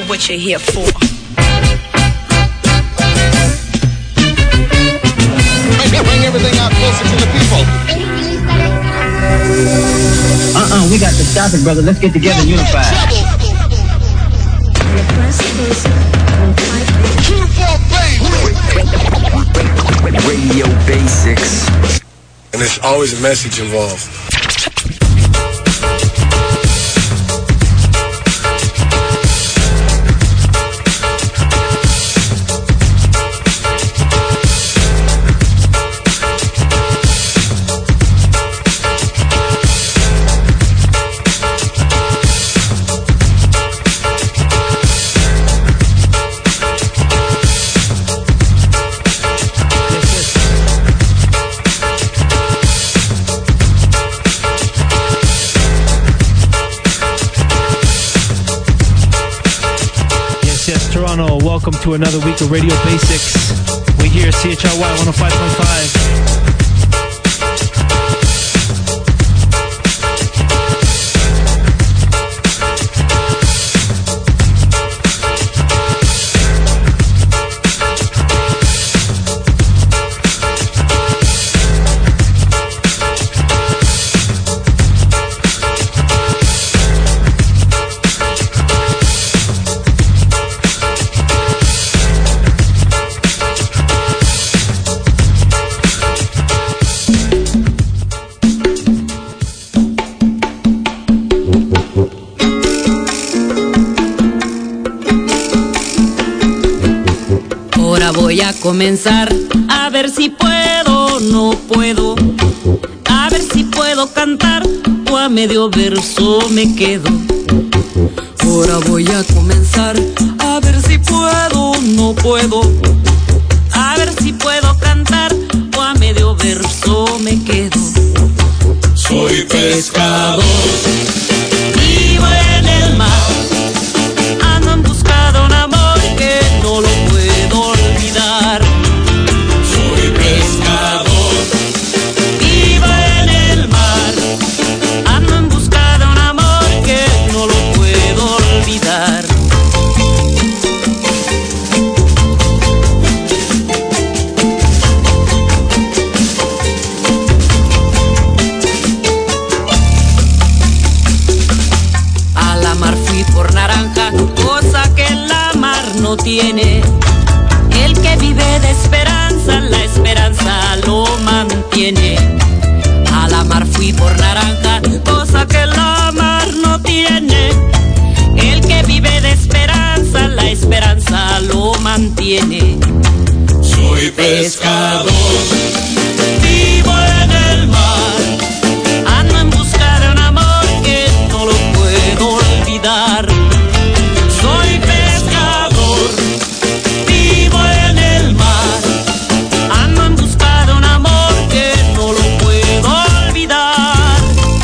what you're here for. Bring everything out closer to the people. We got to stop it, brother. Let's get together and unify. Radio Basics. And there's always a message involved. Welcome to another week of Radio Basics. We're here at CHRY 105.5. Voy a comenzar a ver si puedo o no puedo, a ver si puedo cantar o a medio verso me quedo. Ahora voy a comenzar a ver si puedo o no puedo, a ver si puedo cantar o a medio verso me quedo. Soy pescador, vivo en el mar, ando en busca de un amor que no lo puedo olvidar. Soy pescador, vivo en el mar, ando en busca de un amor que no lo puedo olvidar. A la mar fui por naranja, cosa que la mar no tiene. El que vive de esperanza, la esperanza lo mantiene. A la mar fui por naranja, cosa que la mar no tiene. El que vive de esperanza, la esperanza lo mantiene. Soy pescador, vivo en el mar, ando en busca de un amor que no lo puedo olvidar. Soy pescador, vivo en el mar, ando en busca de un amor que no lo puedo olvidar.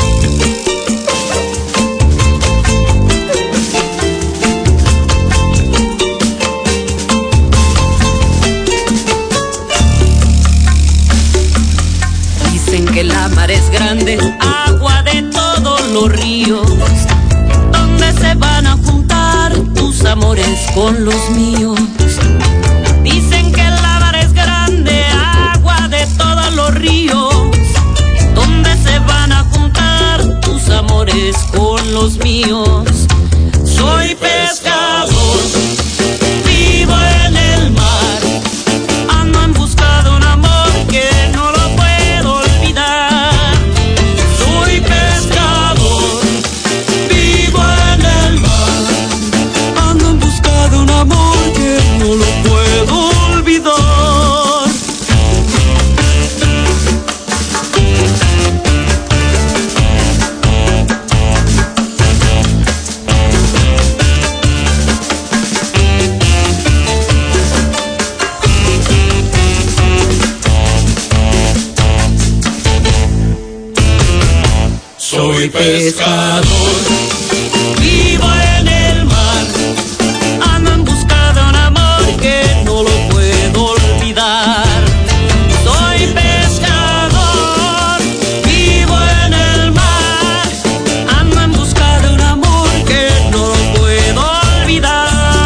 Dicen que la mar es grande, agua de todos los ríos, donde se van a juntar tus amores con los míos. Dicen que la mar es grande, agua de todos los ríos, donde se van a juntar tus amores con los míos. Soy pescador, vivo en el mar, ando en busca de un amor que no lo puedo olvidar. Soy pescador, vivo en el mar, ando en busca de un amor que no lo puedo olvidar. Soy pescador, vivo en el mar, ando en busca de un amor que no lo puedo olvidar. Soy pescador, vivo en el mar, ando en busca de un amor que no lo puedo olvidar.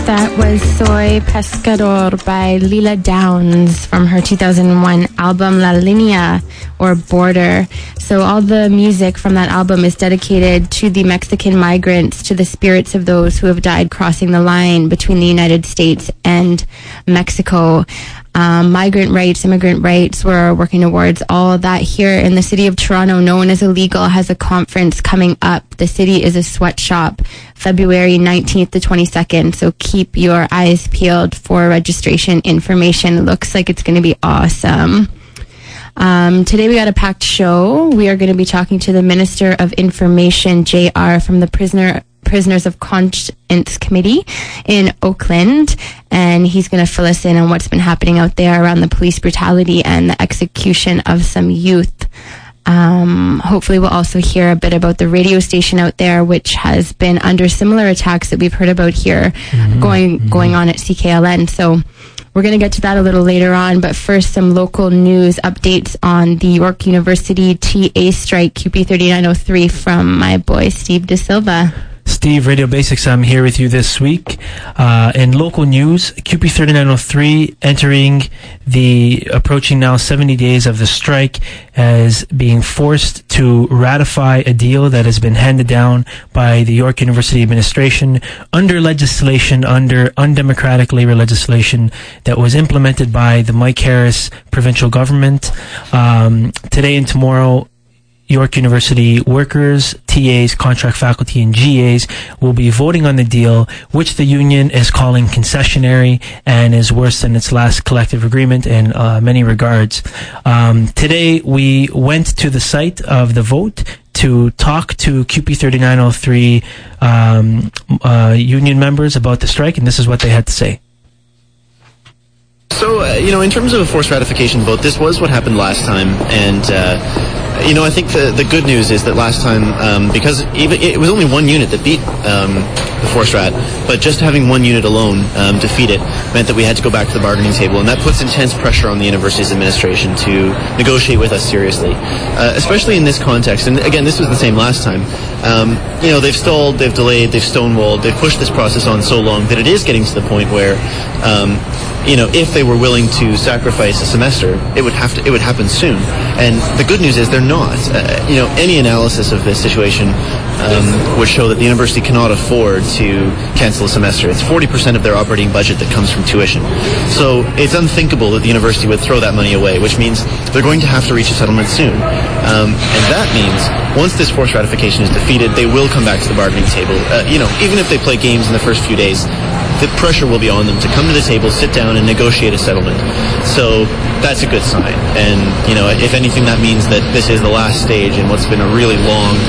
That was Soy Pescador by Lila Downs from her 2001 album La Linea, or Border. So all the music from that album is dedicated to the Mexican migrants, to the spirits of those who have died crossing the line between the United States and Mexico. Migrant rights, immigrant rights, we're working towards all of that here in the city of Toronto. Known as Illegal has a conference coming up. The city is a sweatshop, February 19th to 22nd. So keep your eyes peeled for registration information. It looks like it's going to be awesome. Today we got a packed show. We are going to be talking to the Minister of Information, JR, from the Prisoners of Conscience Committee in Oakland, and he's going to fill us in on what's been happening out there around the police brutality and the execution of some youth. Hopefully we'll also hear a bit about the radio station out there, which has been under similar attacks that we've heard about here going on at CKLN. So we're going to get to that a little later on, but first some local news updates on the York University TA strike, QP 3903, from my boy Steve De Silva. Steve, Radio Basics, I'm here with you this week. In local news, QP 3903 entering the approaching now 70 days of the strike as being forced to ratify a deal that has been handed down by the York University administration under undemocratic labor legislation that was implemented by the Mike Harris provincial government. Today and tomorrow, York University workers, TAs, contract faculty, and GAs will be voting on the deal, which the union is calling concessionary and is worse than its last collective agreement in many regards. Today, we went to the site of the vote to talk to QP 3903 union members about the strike, and this is what they had to say. So, in terms of a forced ratification vote, this was what happened last time, and I think the good news is that last time, because it was only one unit that beat the forced rat, but just having one unit alone defeat it meant that we had to go back to the bargaining table, and that puts intense pressure on the university's administration to negotiate with us seriously, especially in this context. And again, this was the same last time. They've stalled, they've delayed, they've stonewalled, they've pushed this process on so long that it is getting to the point where if they were willing to sacrifice a semester, it would happen soon. And the good news is they're not. Any analysis of this situation would show that the university cannot afford to cancel a semester. It's 40% of their operating budget that comes from tuition. So it's unthinkable that the university would throw that money away, which means they're going to have to reach a settlement soon. And that means once this forced ratification is defeated, they will come back to the bargaining table. Even if they play games in the first few days, the pressure will be on them to come to the table, sit down, and negotiate a settlement. So that's a good sign. And, if anything, that means that this is the last stage in what's been a really long,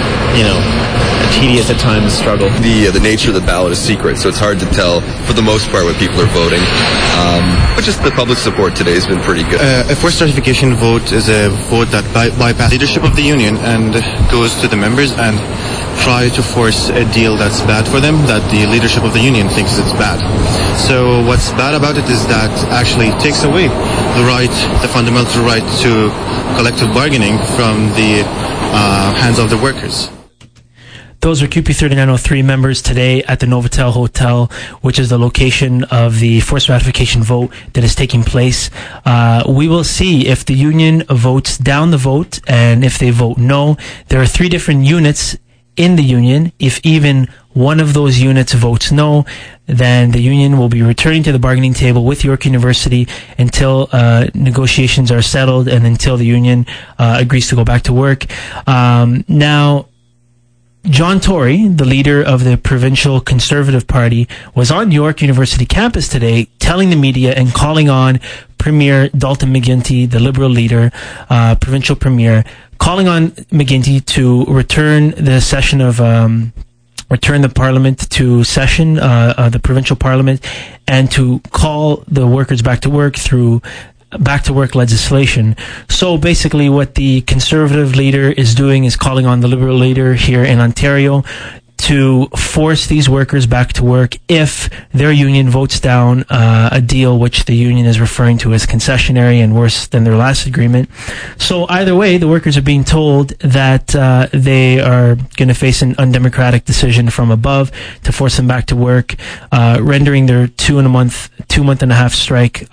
a tedious at times struggle. The nature of the ballot is secret, so it's hard to tell, for the most part, when people are voting. But just the public support today has been pretty good. A forced ratification vote is a vote that bypasses leadership of the union and goes to the members and try to force a deal that's bad for them, that the leadership of the union thinks it's bad. So what's bad about it is that actually takes away the fundamental right to collective bargaining from the hands of the workers. Those are QP 3903 members today at the Novotel Hotel, which is the location of the forced ratification vote that is taking place. We will see if the union votes down the vote and if they vote no. There are 3 different units in the union. If even one of those units votes no, then the union will be returning to the bargaining table with York University until negotiations are settled and until the union agrees to go back to work. Now, John Tory, the leader of the Provincial Conservative Party, was on York University campus today telling the media and calling on Premier Dalton McGuinty, the Liberal leader, provincial premier, calling on McGuinty to return the session of return the parliament to session, the provincial parliament, and to call the workers back to work through back-to-work legislation. So basically what the Conservative leader is doing is calling on the Liberal leader here in Ontario to force these workers back to work if their union votes down a deal which the union is referring to as concessionary and worse than their last agreement. So either way, the workers are being told that they are going to face an undemocratic decision from above to force them back to work, rendering their 2 month and a half strike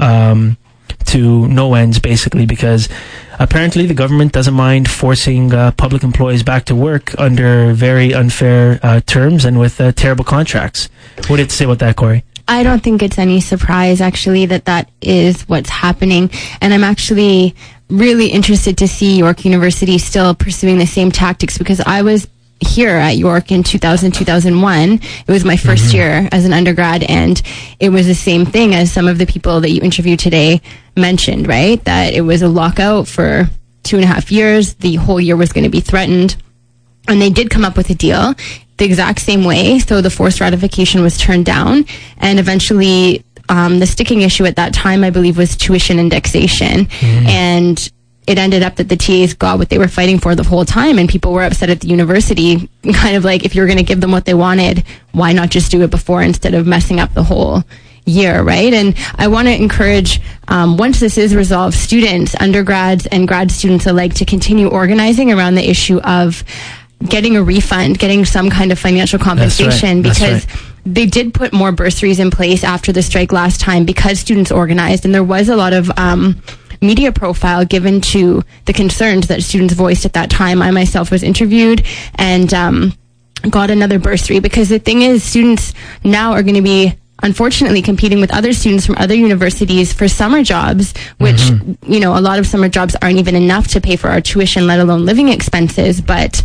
to no ends, basically, because apparently the government doesn't mind forcing public employees back to work under very unfair terms and with terrible contracts. What did you say about that, Corey? I don't think it's any surprise, actually, that is what's happening. And I'm actually really interested to see York University still pursuing the same tactics, because I was here at York in 2001. It was my first year as an undergrad, and it was the same thing as some of the people that you interviewed today mentioned, right? That it was a lockout for 2.5 years. The whole year was going to be threatened. And they did come up with a deal the exact same way. So the forced ratification was turned down, and eventually the sticking issue at that time, I believe, was tuition indexation. And it ended up that the TAs got what they were fighting for the whole time, and people were upset at the university, kind of like, if you're going to give them what they wanted, why not just do it before instead of messing up the whole year, right? And I want to encourage, once this is resolved, students, undergrads and grad students alike, to continue organizing around the issue of getting a refund, getting some kind of financial compensation, because they did put more bursaries in place after the strike last time because students organized, and there was a lot of media profile given to the concerns that students voiced at that time. I myself was interviewed and got another bursary, because the thing is, students now are going to be unfortunately competing with other students from other universities for summer jobs, which, you know, a lot of summer jobs aren't even enough to pay for our tuition, let alone living expenses. But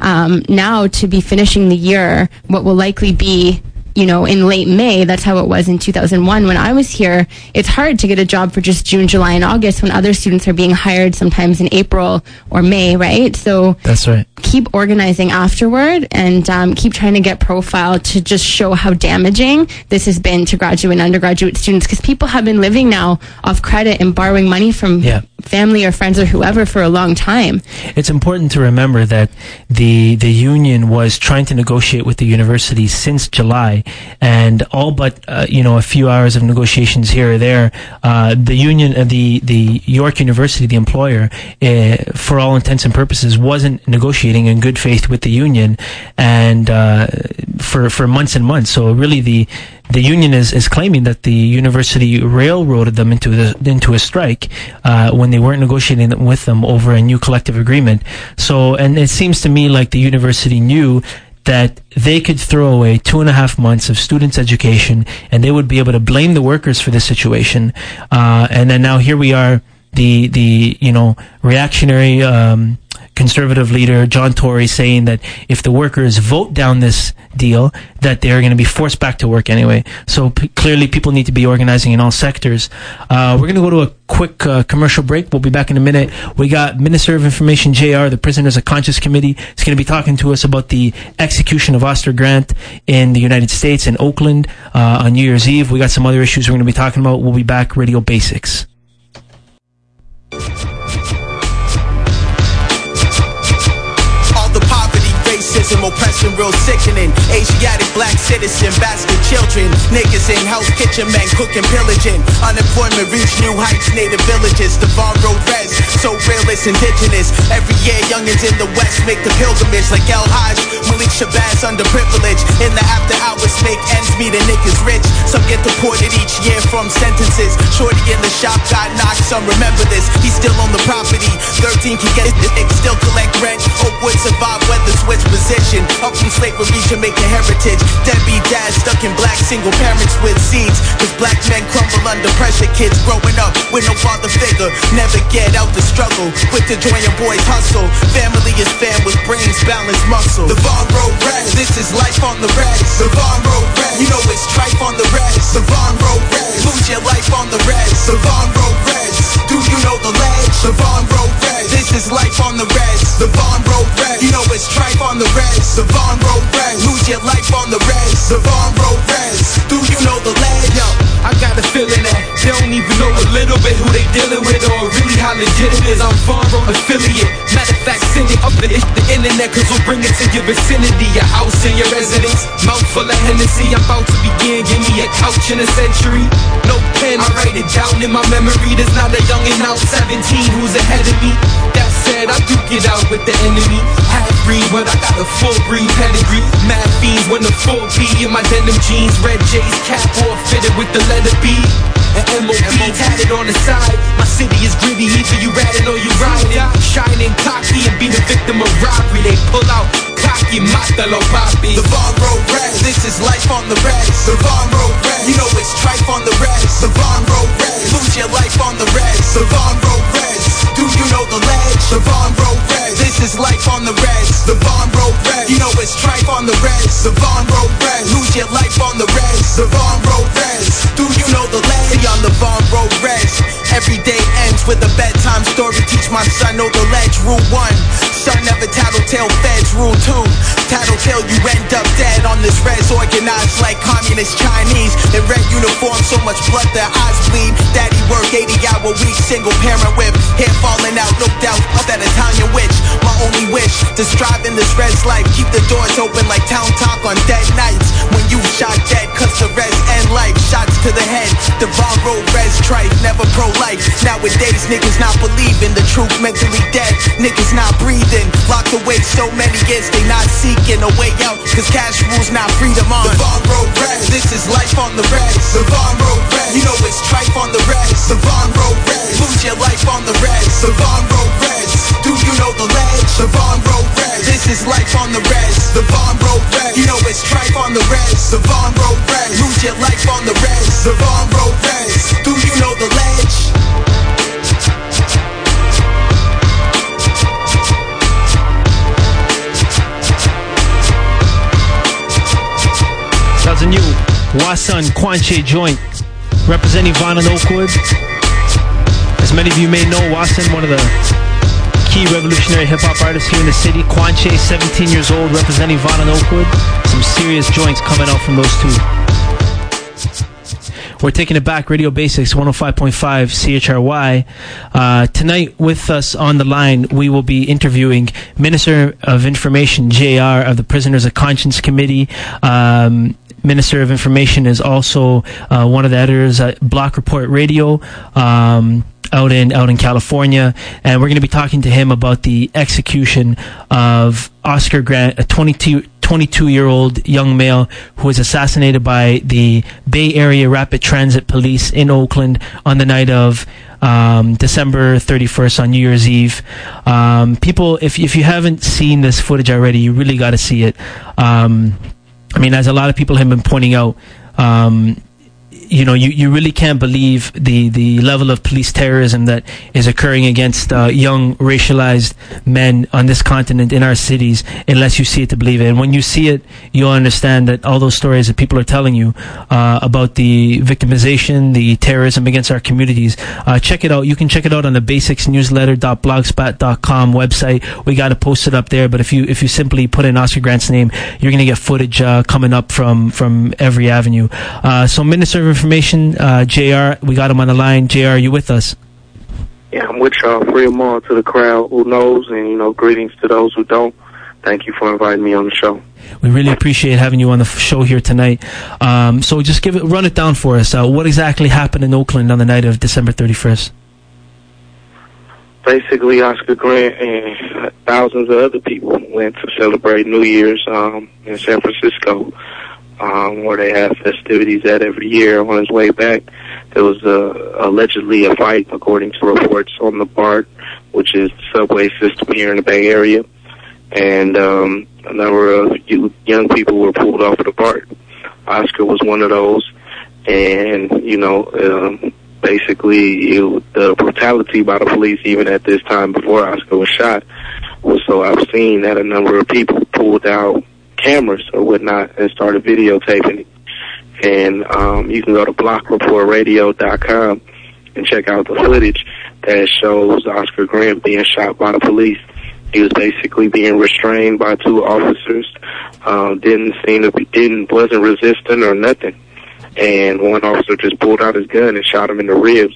now to be finishing the year, what will likely be, you know, in late May, that's how it was in 2001 when I was here. It's hard to get a job for just June, July, and August when other students are being hired sometimes in April or May, right? So that's right. Keep organizing afterward, and keep trying to get profile to just show how damaging this has been to graduate and undergraduate students, because people have been living now off credit and borrowing money from family or friends or whoever for a long time. It's important to remember that the union was trying to negotiate with the university since July, and all but a few hours of negotiations here or there, the union, the York University, the employer, for all intents and purposes, wasn't negotiating in good faith with the union, and for months and months. So really, the union is claiming that the university railroaded them into a strike when they weren't negotiating with them over a new collective agreement. So, and it seems to me like the university knew that they could throw away 2.5 months of students' education, and they would be able to blame the workers for this situation. And then now here we are, the reactionary conservative leader John Tory saying that if the workers vote down this deal, that they're going to be forced back to work anyway. So clearly people need to be organizing in all sectors. We're going to go to a quick commercial break. We'll be back in a minute. We got Minister of Information JR, the Prisoners of Conscience Committee, is going to be talking to us about the execution of Oscar Grant in the United States in Oakland on New Year's Eve. We got some other issues we're going to be talking about. We'll be back. Radio Basics. Racism, oppression, real sickening. Asiatic, black citizen, bastard children. Niggas in house kitchen, men cooking, pillaging. Unemployment reach new heights, native villages. Devon Road Res, so real it's indigenous. Every year, youngins in the West make the pilgrimage. Like El Haj, Malik Shabazz, underprivileged. In the after hours, make ends meet and niggas rich. Some get deported each year from sentences. Shorty in the shop got knocked, some remember this. He's still on the property. 13 can get it, still collect rent. Hope would survive weather switch position. Up from slavery, Jamaican heritage. Deadbeat dads stuck in black single parents with seeds. Cause black men crumble under pressure. Kids growing up with no father figure. Never get out the struggle. Quick to join your boys hustle. Family is fam with brains, balance, muscle. The Von Road Res. This is life on the res. The Von Road Res. You know it's trife on the res. The Von Road Res. Lose your life on the res. The Von Road Res. Do you know the ledge? The Von Road Res. This is life on the res. The Von Road Res. You know it's trife on the res. The Von Road Res. Lose your life on the res. The Von Road Res. Do you know the ledge? Yo, I got a feeling that they don't even know a little bit who they dealing with or really how legit it is. I'm Von Road affiliate. Matter of fact, send it up the running there cause we'll bring it to your vicinity. Your house and your residence, mouth full of Hennessy. I'm about to begin, give me a couch in a century. No pen, I write it down in my memory. There's not a youngin' out 17 who's ahead of me. That said, I duke it out with the enemy. Half-breed, but I got a full-breed pedigree. Mad fiends when the full B in my denim jeans. Red J's cap all fitted with the letter B. And MOB tatted on the side. My city is gritty, either you ratting or you riding. Shining cocky and be the victim of robbery. They pull out cocky, mátalo papi. The Von Road Reds, this is life on the reds. The Von Road Reds, you know it's trife on the reds. The Von Road Reds, lose your life on the reds. The Von Road Reds, do you know the ledge? The Von Road Reds, this is life on the reds. The Von Road Reds, you know it's trife on the reds. The Von Road Reds, lose your life on the reds. The Von Road Reds, do you know the ledge? See on the Von Road Reds, every day ends with a bedtime story. Teach my son know the ledge. Rule 1, son never tattletale feds. Rule 2, tattletale you end up dead on this res. Organized like communist Chinese in red uniform, so much blood their eyes bleed. Daddy work 80-hour week, single parent whip, hair falling out, no doubt of that Italian witch. My only wish to strive in this res life, keep the doors open like town talk on dead nights. When you shot dead, cause the res end life. Shots to the head, the Von Road res trife, never pro-life. Nowadays niggas not believing the truth, mentally dead, niggas not breathing. Locked away so many years, they not seeking a way out, cause cash rules not freedom on. The Von Road res, this is life on the res. The Von Road res, you know it's trife on the res. The Von Road res, lose your life on the res. The Von Road res, do you know the ledge? The Von Road res, this is life on the res. The Von Road res, you know it's trife on the res. The Von Road res, lose your life on the res. The Von Road res, do you know the ledge? That's a new Wasan Kwanche joint representing Von and Oakwood. As many of you may know, Wasan, one of the key revolutionary hip-hop artists here in the city. Kwanche, 17 years old, representing Von and Oakwood. Some serious joints coming out from those two. We're taking it back. Radio Basics, 105.5 CHRY. Tonight, with us on the line, we will be interviewing Minister of Information, JR, of the Prisoners of Conscience Committee. Minister of Information is also one of the editors at Block Report Radio out in California, and we're going to be talking to him about the execution of Oscar Grant, a 22-year-old young male who was assassinated by the Bay Area Rapid Transit Police in Oakland on the night of December 31st on New Year's Eve. People, if you haven't seen this footage already, you really got to see it. I mean, as a lot of people have been pointing out, you really can't believe the level of police terrorism that is occurring against young racialized men on this continent in our cities unless you see it to believe it. And when you see it, you'll understand that all those stories that people are telling you about the victimization, the terrorism against our communities, check it out. You can check it out on the basicsnewsletter.blogspot.com website. We got it posted up there, but if you simply put in Oscar Grant's name, you're going to get footage coming up from every avenue. So Minister of Information, JR, we got him on the line. JR, are you with us? Yeah, I'm with y'all. Free them all to the crowd who knows, and, greetings to those who don't. Thank you for inviting me on the show. We really appreciate having you on the show here tonight. So just run it down for us. What exactly happened in Oakland on the night of December 31st? Basically, Oscar Grant and thousands of other people went to celebrate New Year's in San Francisco, where they have festivities at every year. On his way back, there was allegedly a fight, according to reports, on the BART, which is the subway system here in the Bay Area. And a number of young people were pulled off of the BART. Oscar was one of those. And, basically, the brutality by the police, even at this time before Oscar was shot, was so obscene that a number of people pulled out cameras or whatnot and started videotaping it. And you can go to blockreportradio.com and check out the footage that shows Oscar Grant being shot by the police. He was basically being restrained by two officers, wasn't resistant or nothing. And one officer just pulled out his gun and shot him in the ribs.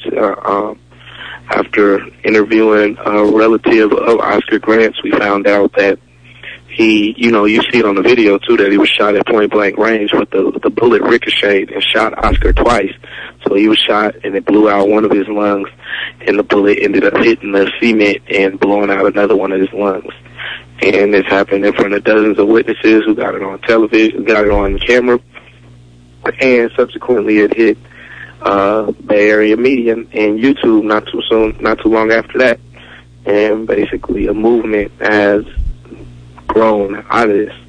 After interviewing a relative of Oscar Grant's, we found out that he, you see it on the video too that he was shot at point blank range, but the bullet ricocheted and shot Oscar twice. So he was shot and it blew out one of his lungs, and the bullet ended up hitting the cement and blowing out another one of his lungs. And this happened in front of dozens of witnesses who got it on television, got it on camera, and subsequently it hit Bay Area media and YouTube not too long after that. And basically a movement has grown out of this.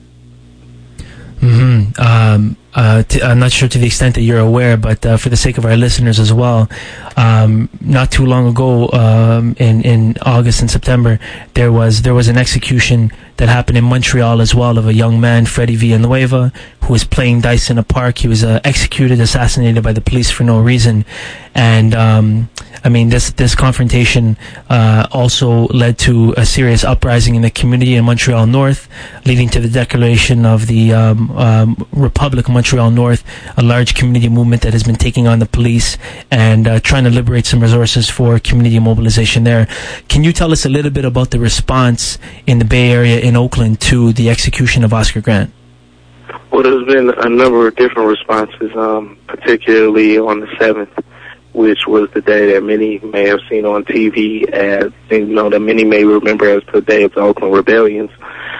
I'm not sure to the extent that you're aware, but for the sake of our listeners as well, not too long ago, in August and September, there was an execution that happened in Montreal as well of a young man, Freddie Villanueva, who was playing dice in a park. He was assassinated by the police for no reason. And this confrontation also led to a serious uprising in the community in Montreal North, leading to the declaration of the Republic of Montreal North, a large community movement that has been taking on the police and trying to liberate some resources for community mobilization there. Can you tell us a little bit about the response in the Bay Area in Oakland to the execution of Oscar Grant? Well, there's been a number of different responses, particularly on the 7th, which was the day that many may have seen on TV as, that many may remember as the day of the Oakland Rebellions.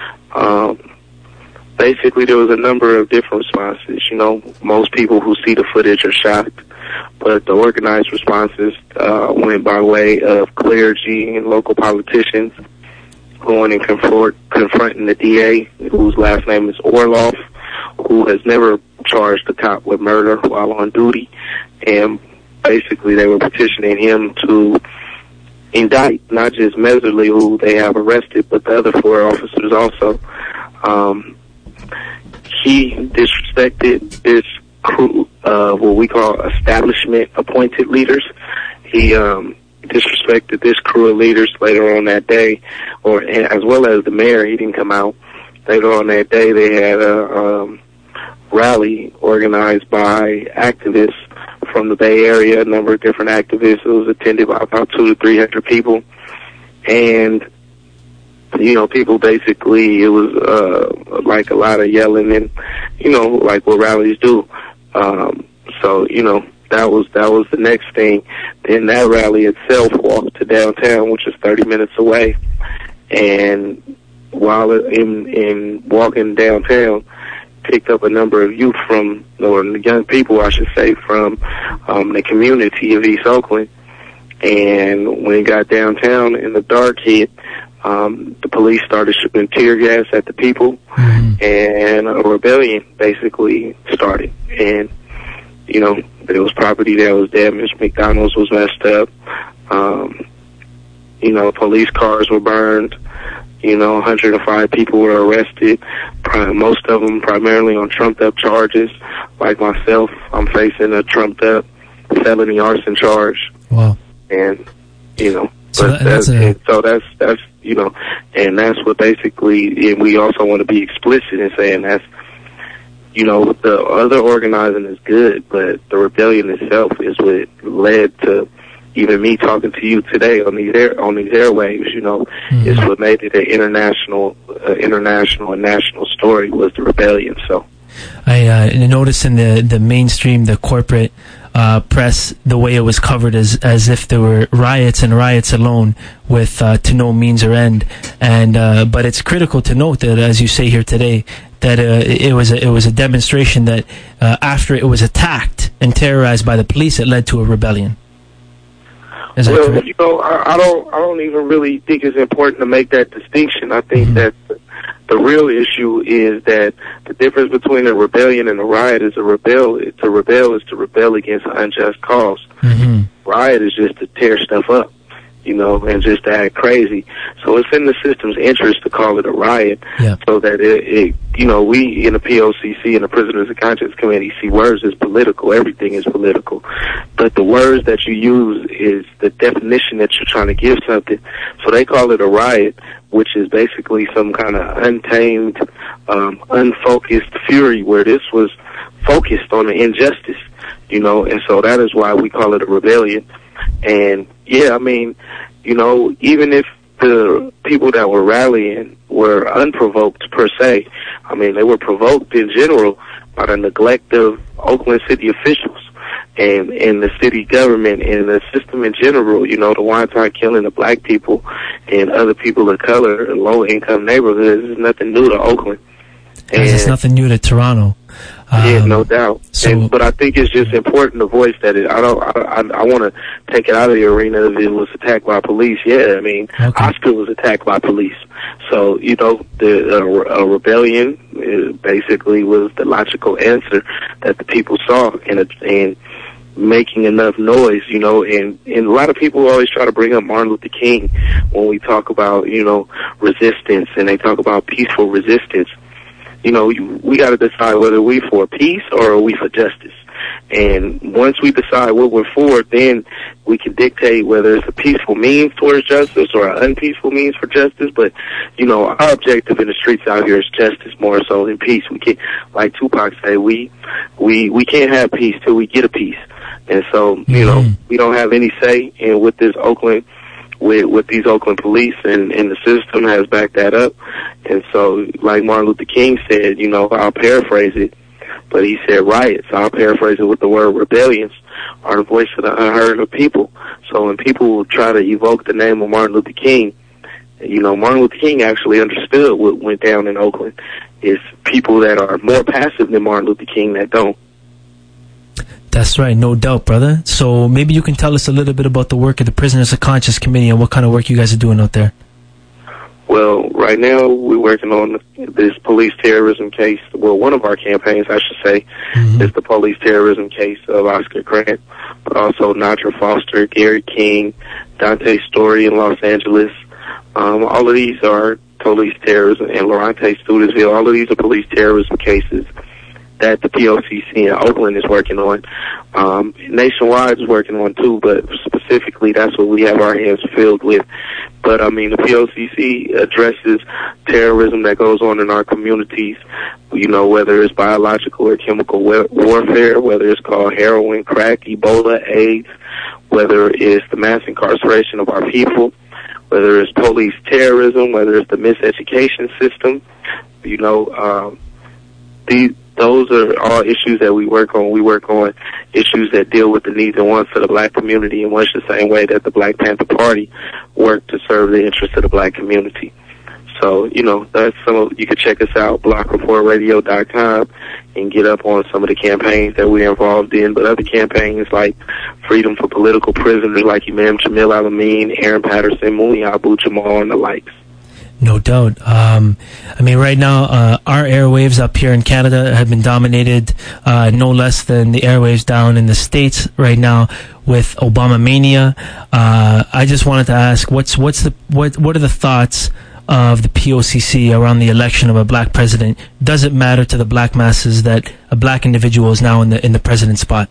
Basically, there was a number of different responses. Most people who see the footage are shocked, but the organized responses went by way of clergy and local politicians going and confronting the DA, whose last name is Orloff, who has never charged a cop with murder while on duty. And basically, they were petitioning him to indict not just Meserly, who they have arrested, but the other 4 officers also. He disrespected this crew of what we call establishment-appointed leaders. He disrespected this crew of leaders later on that day, as well as the mayor. He didn't come out. Later on that day, they had a rally organized by activists from the Bay Area, a number of different activists. It was attended by about 200 to 300 people. And, people basically, it was like a lot of yelling and, like what rallies do. So, that was the next thing. Then that rally itself walked to downtown, which is 30 minutes away. And while in walking downtown, picked up a number of youth or young people, I should say, from the community of East Oakland. And when it got downtown and the dark hit, the police started shooting tear gas at the people, and a rebellion basically started. And, there was property that was damaged. McDonald's was messed up. Police cars were burned. 105 people were arrested, most of them primarily on trumped-up charges. Like myself, I'm facing a trumped-up felony arson charge. Wow. And, that's what basically, and we also want to be explicit in saying that's, the other organizing is good, but the rebellion itself is what led to even me talking to you today on these airwaves. Is what made it an international and national story was the rebellion. So I noticed in the mainstream, the corporate press, the way it was covered as if there were riots and riots alone, with to no means or end. And but it's critical to note that, as you say here today, that it was a demonstration that after it was attacked and terrorized by the police, it led to a rebellion. Is that correct? I don't even really think it's important to make that distinction. I think that the real issue is that the difference between a rebellion and a riot is to rebel is to rebel against an unjust cause. Riot is just to tear stuff up, and just to act crazy. So it's in the system's interest to call it a riot, so that we in the POCC and the Prisoners of Conscience Committee see words as political. Everything is political. But the words that you use is the definition that you're trying to give something. So they call it a riot, which is basically some kind of untamed, unfocused fury, where this was focused on the injustice, and so that is why we call it a rebellion. And, even if the people that were rallying were unprovoked per se. I mean, they were provoked in general by the neglect of Oakland city officials and the city government and the system in general. You know, the wanton killing of black people and other people of color in low-income neighborhoods is nothing new to Oakland. And it's nothing new to Toronto. Yeah, no doubt. But I think it's just important to voice that I want to take it out of the arena if it was attacked by police. Yeah, I mean, Oscar was attacked by police. So, you know, a rebellion basically was the logical answer that the people saw, and making enough noise, you know, and a lot of people always try to bring up Martin Luther King when we talk about, you know, resistance, and they talk about peaceful resistance. You know, we got to decide whether we for peace or are we for justice. And once we decide what we're for, then we can dictate whether it's a peaceful means towards justice or an unpeaceful means for justice. But, you know, our objective in the streets out here is justice more so than peace. We can't, like Tupac said, we can't have peace till we get a peace. And so, you know, we don't have any say in with this Oakland, with these Oakland police, and the system has backed that up. And so, like Martin Luther King said, you know, I'll paraphrase it, but he said riots. I'll paraphrase it with the word rebellions are the voice of the unheard of people. So when people try to evoke the name of Martin Luther King, you know, Martin Luther King actually understood what went down in Oakland. It's people that are more passive than Martin Luther King that don't. That's right, no doubt, brother. So maybe you can tell us a little bit about the work of the Prisoners of Conscience Committee and what kind of work you guys are doing out there. Well, right now we're working on this police terrorism case. Well, one of our campaigns, I should say, is the police terrorism case of Oscar Grant, but also Nadra Foster, Gary King, Dante Story in Los Angeles. All of these are police terrorism, and Lorante Studesville. All of these are police terrorism cases that the POCC in Oakland is working on. Nationwide is working on too, but specifically that's what we have our hands filled with. But I mean, the POCC addresses terrorism that goes on in our communities, you know, whether it's biological or chemical warfare, whether it's called heroin, crack, Ebola, AIDS, whether it's the mass incarceration of our people, whether it's police terrorism, whether it's the miseducation system, you know, those are all issues that we work on. We work on issues that deal with the needs and wants of the black community in much the same way that the Black Panther Party worked to serve the interests of the black community. So, you know, that's you can check us out, blockreportradio.com, and get up on some of the campaigns that we're involved in. But other campaigns like Freedom for Political Prisoners like Imam Jamil Al-Amin, Aaron Patterson, Mouni Abu Jamal, and the likes. No doubt. I mean, right now, our airwaves up here in Canada have been dominated no less than the airwaves down in the States right now with Obama mania. I just wanted to ask, what are the thoughts of the POCC around the election of a black president? Does it matter to the black masses that a black individual is now in the president's spot?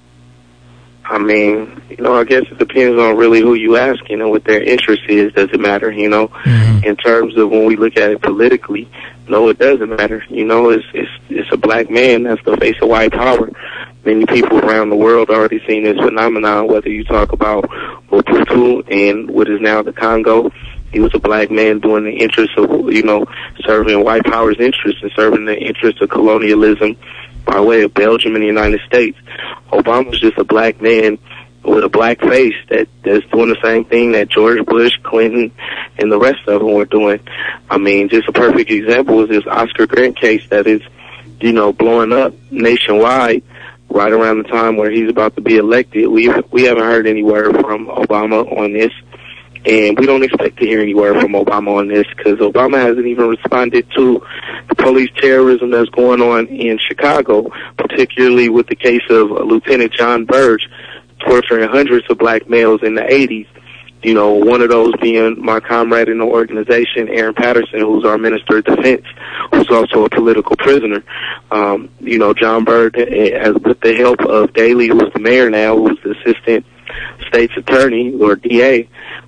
I mean, you know, I guess it depends on really who you ask, you know, what their interest is. Does it matter, you know? In terms of when we look at it politically, no, it doesn't matter. You know, it's a black man that's the face of white power. Many people around the world already seen this phenomenon, whether you talk about Mobutu and what is now the Congo. He was a black man doing the interests of, you know, serving white power's interests and serving the interests of colonialism by way of Belgium and the United States. Obama's just a black man with a black face that's doing the same thing that George Bush, Clinton, and the rest of them were doing. I mean, just a perfect example is this Oscar Grant case that is, you know, blowing up nationwide right around the time where he's about to be elected. We haven't heard any word from Obama on this. And we don't expect to hear any word from Obama on this because Obama hasn't even responded to the police terrorism that's going on in Chicago, particularly with the case of Lieutenant John Burge torturing hundreds of black males in the 80s. You know, one of those being my comrade in the organization, Aaron Patterson, who's our Minister of Defense, who's also a political prisoner. You know, John Burge, with the help of Daley, who's the mayor now, who's the assistant state's attorney or DA,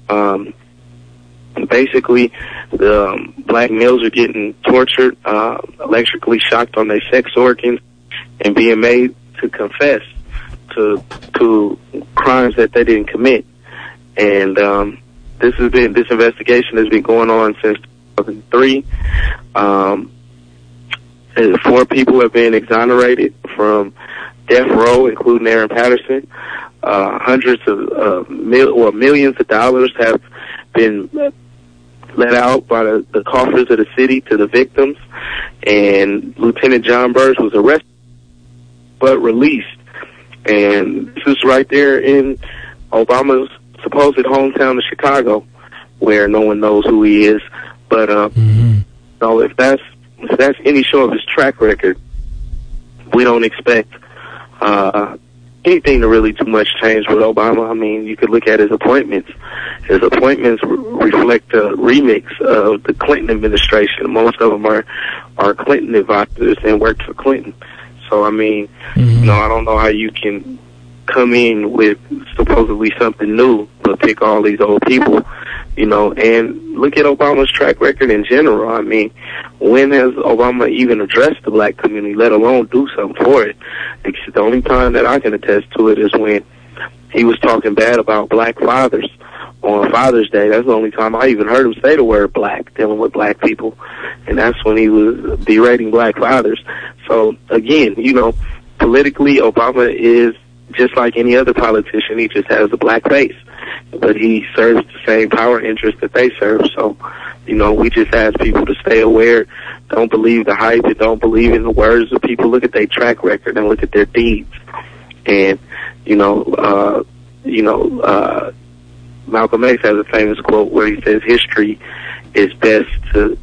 basically the black males are getting tortured, electrically shocked on their sex organs, and being made to confess to crimes that they didn't commit. And this investigation has been going on since 2003. 4 people have been exonerated from death row, including Aaron Patterson. Hundreds of millions of dollars have been let out by the coffers of the city to the victims. And Lieutenant John Burge was arrested but released. And this is right there in Obama's supposed hometown of Chicago, where no one knows who he is. But so if that's any show of his track record, we don't expect anything to really too much change with Obama. I mean, you could look at his appointments. His appointments reflect a remix of the Clinton administration. Most of them are Clinton advisors and worked for Clinton. So, I mean, you know, I don't know how you can come in with supposedly something new, but pick all these old people, you know, and look at Obama's track record in general. I mean, when has Obama even addressed the black community, let alone do something for it? The only time that I can attest to it is when he was talking bad about black fathers on Father's Day. That's the only time I even heard him say the word black, dealing with black people. And that's when he was berating black fathers. So, again, you know, politically, Obama is just like any other politician. He just has a black face. But he serves the same power interests that they serve. So, you know, we just ask people to stay aware. Don't believe the hype and don't believe in the words of people. Look at their track record and look at their deeds. And, Malcolm X has a famous quote where he says history is best to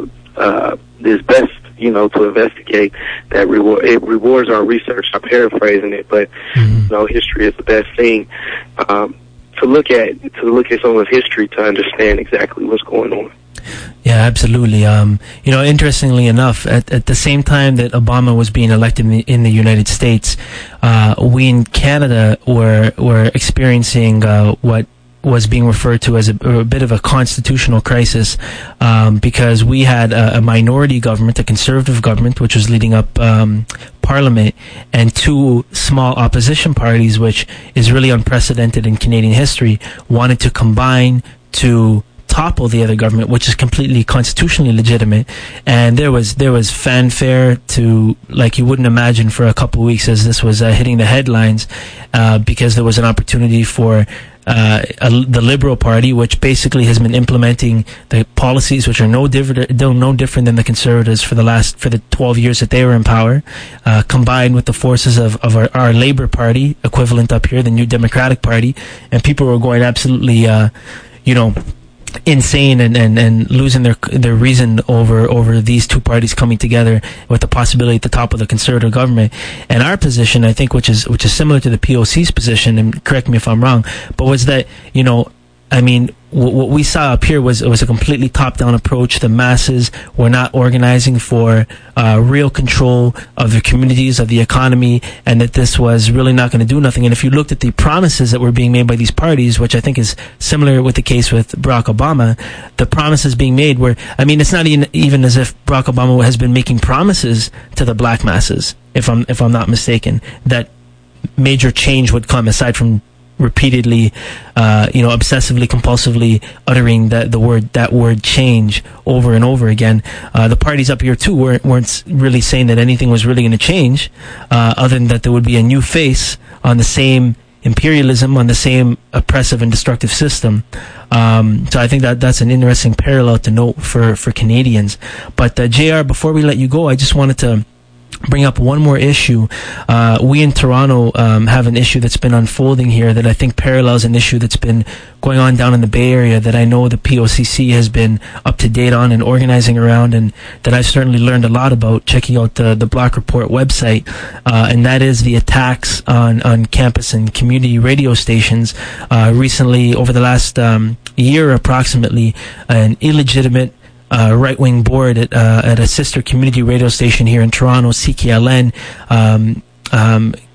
investigate. That it rewards our research. I'm paraphrasing it, but you know, history is the best thing to look at someone's history to understand exactly what's going on. Yeah, absolutely. You know, interestingly enough, at the same time that Obama was being elected in the United States, we in Canada were experiencing what was being referred to as a bit of a constitutional crisis, because we had a minority government, a conservative government, which was leading up Parliament, and 2 small opposition parties, which is really unprecedented in Canadian history, wanted to combine to topple the other government, which is completely constitutionally legitimate. And there was fanfare to like you wouldn't imagine for a couple of weeks as this was hitting the headlines, because there was an opportunity for the Liberal Party, which basically has been implementing the policies which are no different than the Conservatives for the 12 years that they were in power, combined with the forces of our Labour Party, equivalent up here, the New Democratic Party, and people were going absolutely, insane and losing their reason over these 2 parties coming together with the possibility at the top of the Conservative government. And our position, I think, which is similar to the POC's position, and correct me if I'm wrong, but was that, you know, I mean, what we saw up here was a completely top-down approach. The masses were not organizing for real control of the communities, of the economy, and that this was really not going to do nothing. And if you looked at the promises that were being made by these parties, which I think is similar with the case with Barack Obama, the promises being made were, I mean, it's not even as if Barack Obama has been making promises to the black masses, if I'm not mistaken, that major change would come aside from repeatedly, obsessively, compulsively uttering that word change over and over again. The parties up here too weren't really saying that anything was really going to change, other than that there would be a new face on the same imperialism, on the same oppressive and destructive system. So I think that's an interesting parallel to note for Canadians. But JR, before we let you go, I just wanted to bring up one more issue. We in Toronto have an issue that's been unfolding here that I think parallels an issue that's been going on down in the Bay Area that I know the POCC has been up to date on and organizing around, and that I've certainly learned a lot about checking out the Black Report website, and that is the attacks on campus and community radio stations. Recently, over the last year approximately, an illegitimate right-wing board at a sister community radio station here in Toronto, CKLN,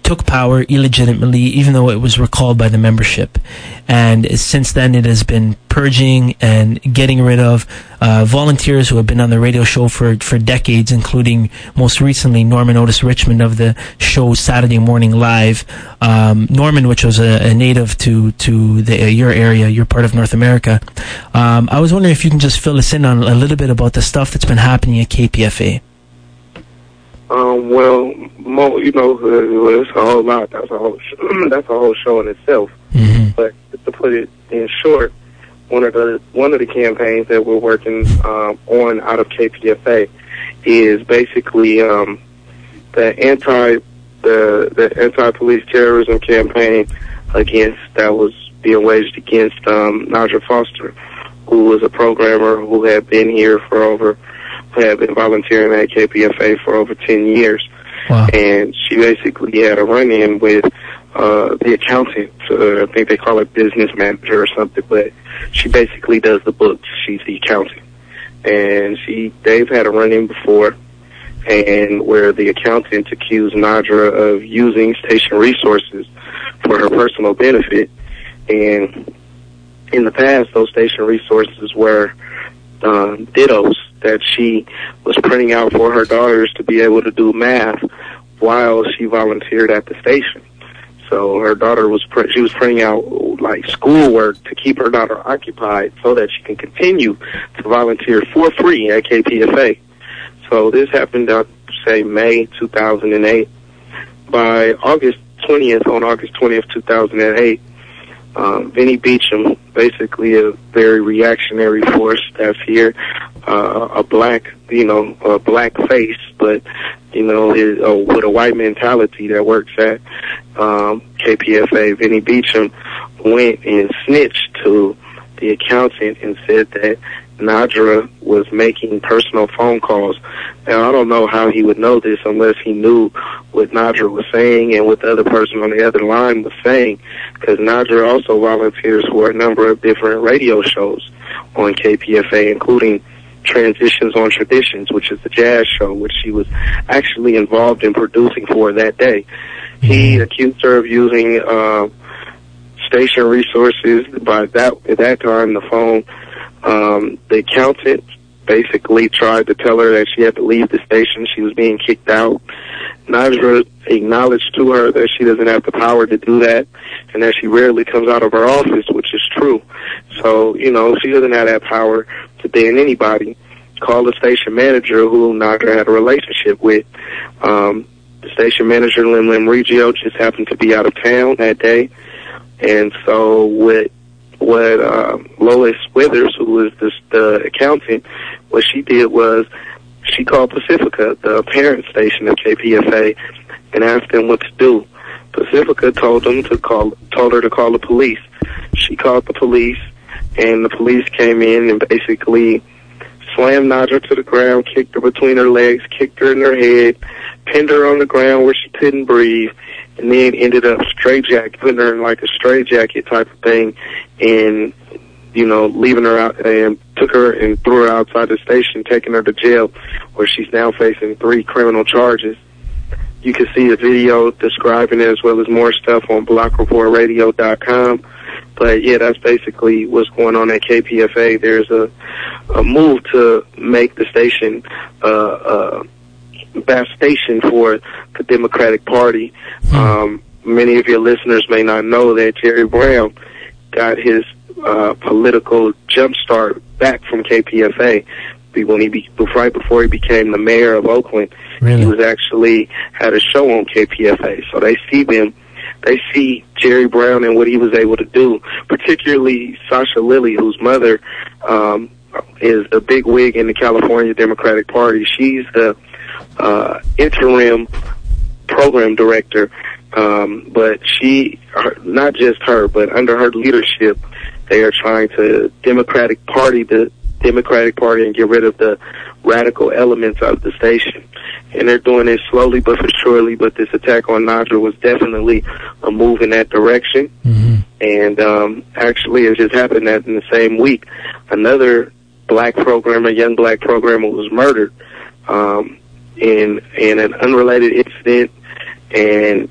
took power illegitimately, even though it was recalled by the membership. And since then, it has been purging and getting rid of volunteers who have been on the radio show for decades, including most recently Norman Otis Richmond of the show Saturday Morning Live. Norman, which was a native to your area, your part of North America. I was wondering if you can just fill us in on a little bit about the stuff that's been happening at KPFA. Well, you know, it's a whole lot. That's a whole show in itself. Mm-hmm. But to put it in short, one of the campaigns that we're working on out of KPFA is basically the anti-police terrorism campaign that was being waged against Nadra Foster, who was a programmer who had been here had been volunteering at KPFA for over 10 years. Wow. And she basically had a run-in with the accountant. I think they call it business manager or something, but she basically does the books. She's the accountant. And they've had a run-in before, and where the accountant accused Nadra of using station resources for her personal benefit. And in the past, those station resources were dittos that she was printing out for her daughters to be able to do math while she volunteered at the station. So her daughter was printing out like schoolwork to keep her daughter occupied so that she can continue to volunteer for free at KPFA. So this happened, say, May 2008. By August 20th, 2008, Vinnie Beecham, basically a very reactionary force that's here, a black face, but, with a white mentality that works at KPFA. Vinnie Beecham went and snitched to the accountant and said that Nadra was making personal phone calls. Now, I don't know how he would know this unless he knew what Nadra was saying and what the other person on the other line was saying, because Nadra also volunteers for a number of different radio shows on KPFA, including Transitions on Traditions, which is the jazz show, which she was actually involved in producing for that day. He accused her of using station resources. At that time, the phone, the accountant basically tried to tell her that she had to leave the station. She was being kicked out. Nadra acknowledged to her that she doesn't have the power to do that and that she rarely comes out of her office, which is true. So, she doesn't have that power to ban anybody. Called the station manager, who Nadra had a relationship with. The station manager, Lim Reggio, just happened to be out of town that day. And so what Lois Withers, who was the accountant, what she did was she called Pacifica, the parent station of KPFA, and asked them what to do. Pacifica told her to call the police. She called the police, and the police came in and basically slammed Nadra to the ground, kicked her between her legs, kicked her in her head, pinned her on the ground where she couldn't breathe, and then ended up putting her in like a straitjacket type of thing, and leaving her out, and took her and threw her outside the station, taking her to jail, where she's now facing 3 criminal charges. You can see a video describing it as well as more stuff on blockreportradio.com. But yeah, that's basically what's going on at KPFA. There's a move to make the station best station for the Democratic Party. Many of your listeners may not know that Jerry Brown got his political jumpstart back from KPFA right before he became the mayor of Oakland. Really? He was actually had a show on KPFA, so they see Jerry Brown and what he was able to do, particularly Sasha Lilly, whose mother is a big wig in the California Democratic Party. She's the interim program director, but not just her, but under her leadership, they are trying to Democratic Party and get rid of the radical elements of the station. And they're doing it slowly but for surely, but this attack on Nadra was definitely a move in that direction. Mm-hmm. And actually, it just happened that in the same week, another young black programmer was murdered in an unrelated incident. And,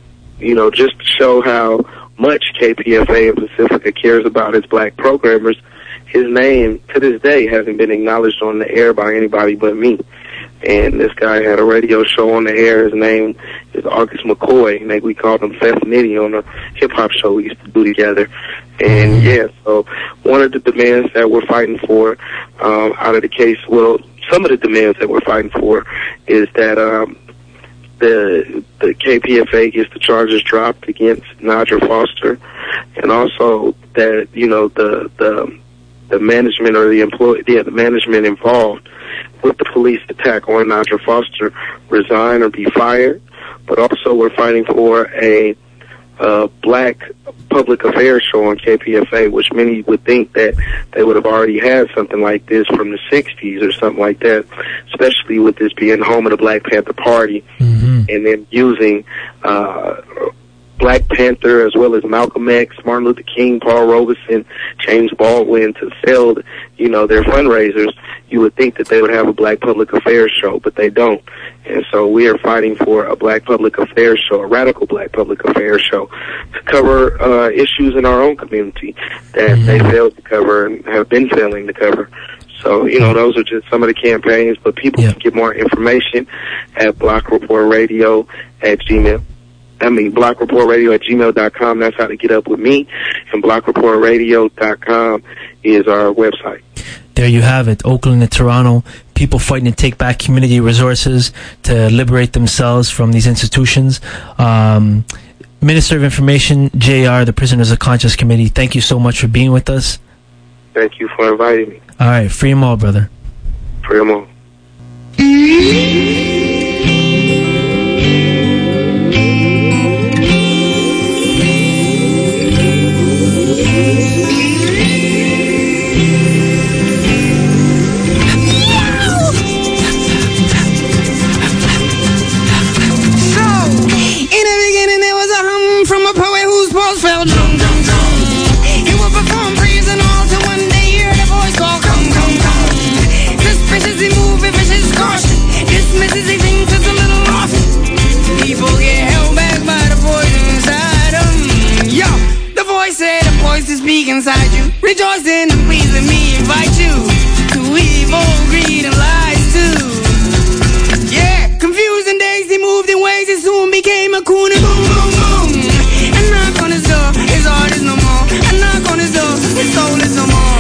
just to show how much KPFA and Pacifica cares about its black programmers, his name to this day hasn't been acknowledged on the air by anybody but me. And this guy had a radio show on the air. His name is August McCoy. And we called him Fef Nitty on a hip-hop show we used to do together. And, yeah, so one of the demands that we're fighting for out of the case, well, some of the demands that we're fighting for is that the KPFA gets the charges dropped against Nadra Foster, and also that, the management or the management involved with the police attack on Nadra Foster resign or be fired. But also we're fighting for a black public affairs show on KPFA, which many would think that they would have already had something like this from the 60s or something like that, especially with this being home of the Black Panther Party, and then using Black Panther as well as Malcolm X, Martin Luther King, Paul Robeson, James Baldwin to sell, their fundraisers. You would think that they would have a black public affairs show, but they don't. And so we are fighting for a black public affairs show, a radical black public affairs show, to cover issues in our own community that they failed to cover and have been failing to cover. So, those are just some of the campaigns, but people can get more information at blockreportradio at blockreportradio@gmail.com. That's how to get up with me. And blockreportradio.com is our website. There you have it. Oakland and Toronto, people fighting to take back community resources, to liberate themselves from these institutions. Minister of Information, JR, the Prisoners of Conscience Committee, thank you so much for being with us. Thank you for inviting me. All right, free them all, brother. Free them all. Speak inside you, rejoice in and please let me invite you to evil, greed, and lies too. Yeah, confusing days, he moved in ways, he soon became a coon and boom, boom, boom. And knock on his door, his heart is no more. And knock on his door, his soul is no more.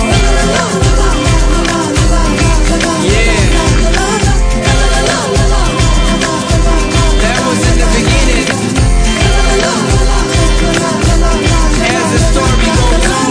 Yeah, that was in the beginning. As the story goes on.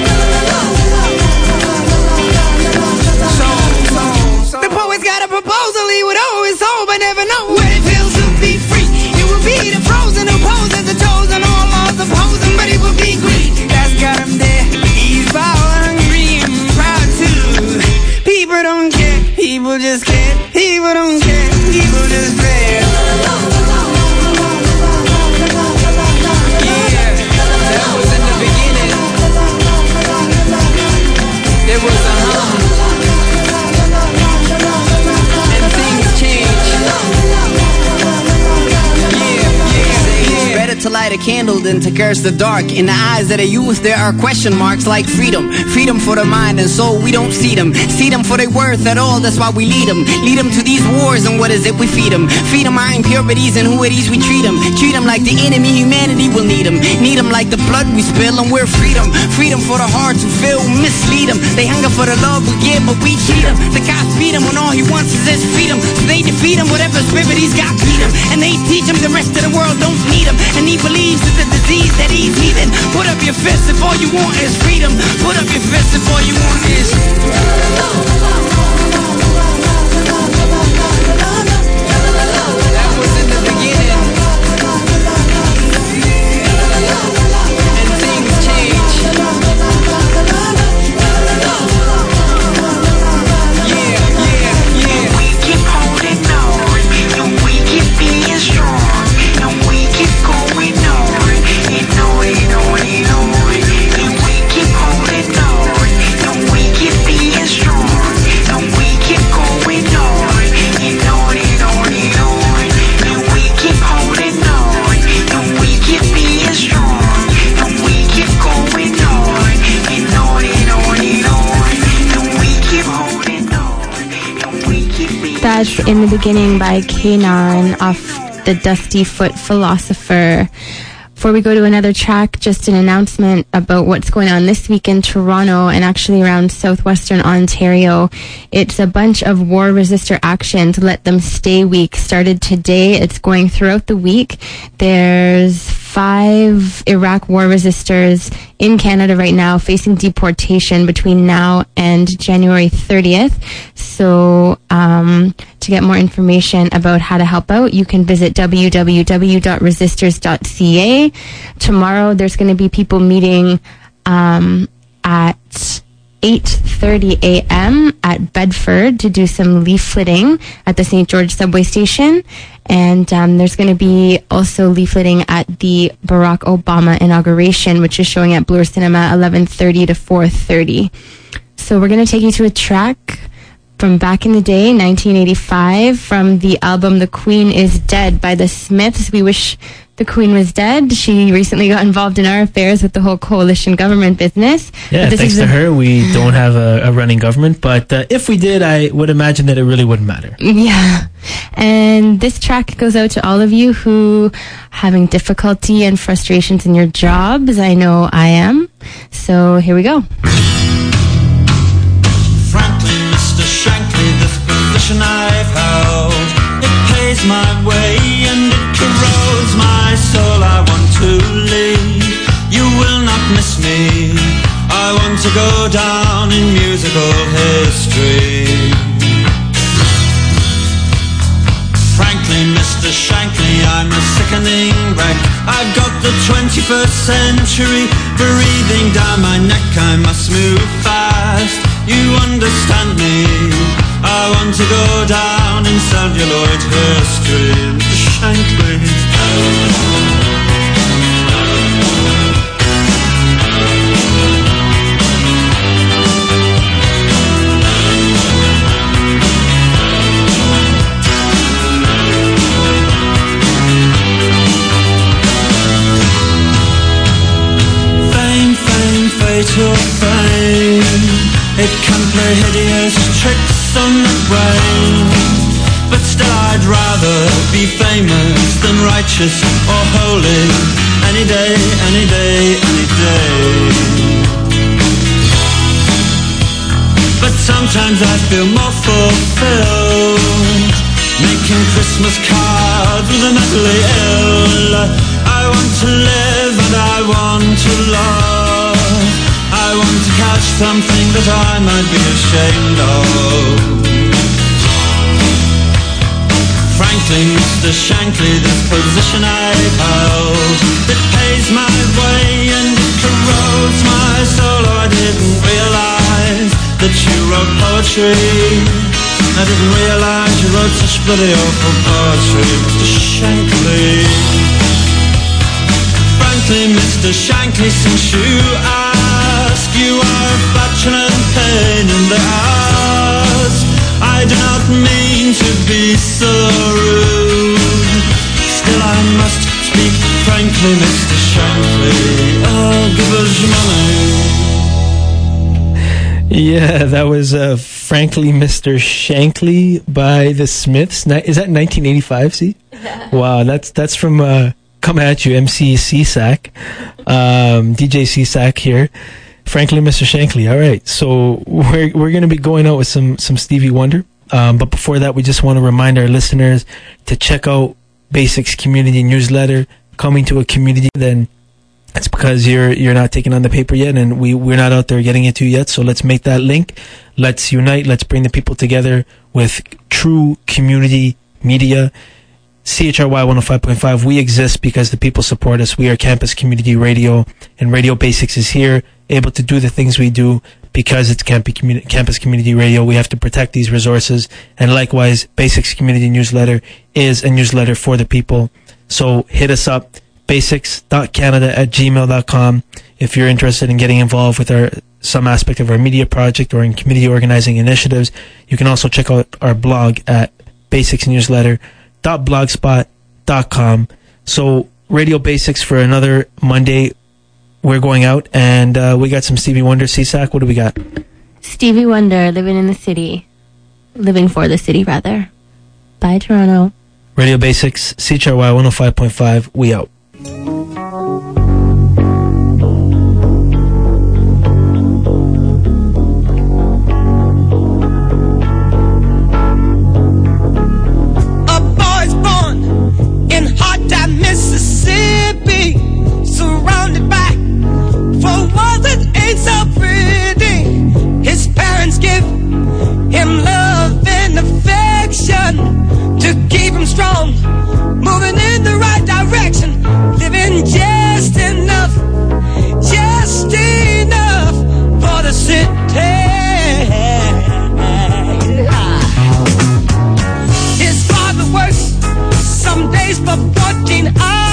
The poet's got a proposal he would always hold, but never know what it feels to be free. It would be the frozen who poses the chosen, all laws opposing, but it would be greed that's got him there. He's power hungry and proud too. People don't care, people just care. People don't care, people just care. Yeah, that was in the beginning. There was a hum. To light a candle than to curse the dark. In the eyes of the youth there are question marks like freedom. Freedom for the mind and soul, we don't see them. See them for their worth at all, that's why we lead them. Lead them to these wars and what is it we feed them. Feed them our impurities and who it is we treat them. Treat them like the enemy, humanity will need them. Need them like the blood we spill and we're freedom. Freedom for the heart to feel, mislead them. They hunger for the love we give but we cheat them. The cops beat him when all he wants is his freedom. So they defeat him, whatever spirit he's got beat him. And they teach him the rest of the world don't need him. And he believes it's a disease that he's healing. Put up your fists if all you want is freedom. Put up your fists if all you want is that was in the beginning. And things change. Yeah. We keep holding on, and we keep being strong. Going on, and we keep holding on, and we keep being strong, and we keep going. That's In the Beginning by Kanon off the Dusty Foot Philosopher. Before we go to another track, just an announcement about what's going on this week in Toronto and actually around southwestern Ontario. It's a bunch of war resistor actions. Let Them Stay Week started today. It's going throughout the week. There's 5 Iraq war resistors in Canada right now facing deportation between now and January 30th. So to get more information about how to help out, you can visit www.resistors.ca. Tomorrow there's going to be people meeting at 8:30 a.m. at Bedford to do some leafleting at the St. George subway station. And there's going to be also leafleting at the Barack Obama inauguration, which is showing at Bloor Cinema 11:30 to 4:30. So we're going to take you to a track from back in the day, 1985, from the album The Queen is Dead by the Smiths. We wish the Queen was dead. She recently got involved in our affairs with the whole coalition government business. Yeah, thanks to her, we don't have a running government. But if we did, I would imagine that it really wouldn't matter. Yeah. And this track goes out to all of you who are having difficulty and frustrations in your jobs. I know I am. So here we go. Frankly, Mr. Shankly, this position I've held, it pays my way and it corrodes my soul. I want to leave, you will not miss me. I want to go down in musical history. Frankly, Mr. Shankly, I'm a sickening wreck. I've got the 21st century breathing down my neck. I must move fast, you understand me. I want to go down in celluloid history. Mr. Shankly. Fatal fame, it can play hideous tricks on the brain. But still I'd rather be famous than righteous or holy. Any day, any day, any day. But sometimes I feel more fulfilled making Christmas cards with the mentally ill. I want to live and I want to love. I want to catch something that I might be ashamed of. Frankly, Mr. Shankly, this position I've held, it pays my way and it corrodes my soul. Oh, I didn't realize that you wrote poetry. I didn't realize you wrote such bloody awful poetry, Mr. Shankly. Frankly, Mr. Shankly, since you ask, you are a flatulent pain in the ass. I do not mean to be so rude, still I must speak frankly, Mr. Shankly. Oh, give us money. Yeah, that was frankly Mr. Shankly by the Smiths. Is that 1985? See, wow, that's from Come At You, MC CSAC, DJ CSAC here. Frankly, Mr. Shankly. All right, so we're going to be going out with some Stevie Wonder. But before that, we just want to remind our listeners to check out Basics Community Newsletter. Coming to a community, then it's because you're not taking on the paper yet, and we're not out there getting it to you yet. So let's make that link. Let's unite. Let's bring the people together with true community media. CHRY 105.5. We exist because the people support us. We are campus community radio, and Radio Basics is here, able to do the things we do because it's campus community radio. We have to protect these resources, and likewise, Basics Community Newsletter is a newsletter for the people. So hit us up, basics.canada@gmail.com, if you're interested in getting involved with some aspect of our media project or in community organizing initiatives. You can also check out our blog at basicsnewsletter.blogspot.com. So Radio Basics for another Monday. We're going out, and we got some Stevie Wonder. CSAC, what do we got? Stevie Wonder, Living in the City. Living for the City, rather. Bye, Toronto. Radio Basics, CHRY 105.5. We out. A boy's born in hot time, Mississippi, surrounded by four walls that ain't so pretty. His parents give him love and affection to keep him strong, moving in the right direction, living just enough for the city. His father works some days for 14 hours.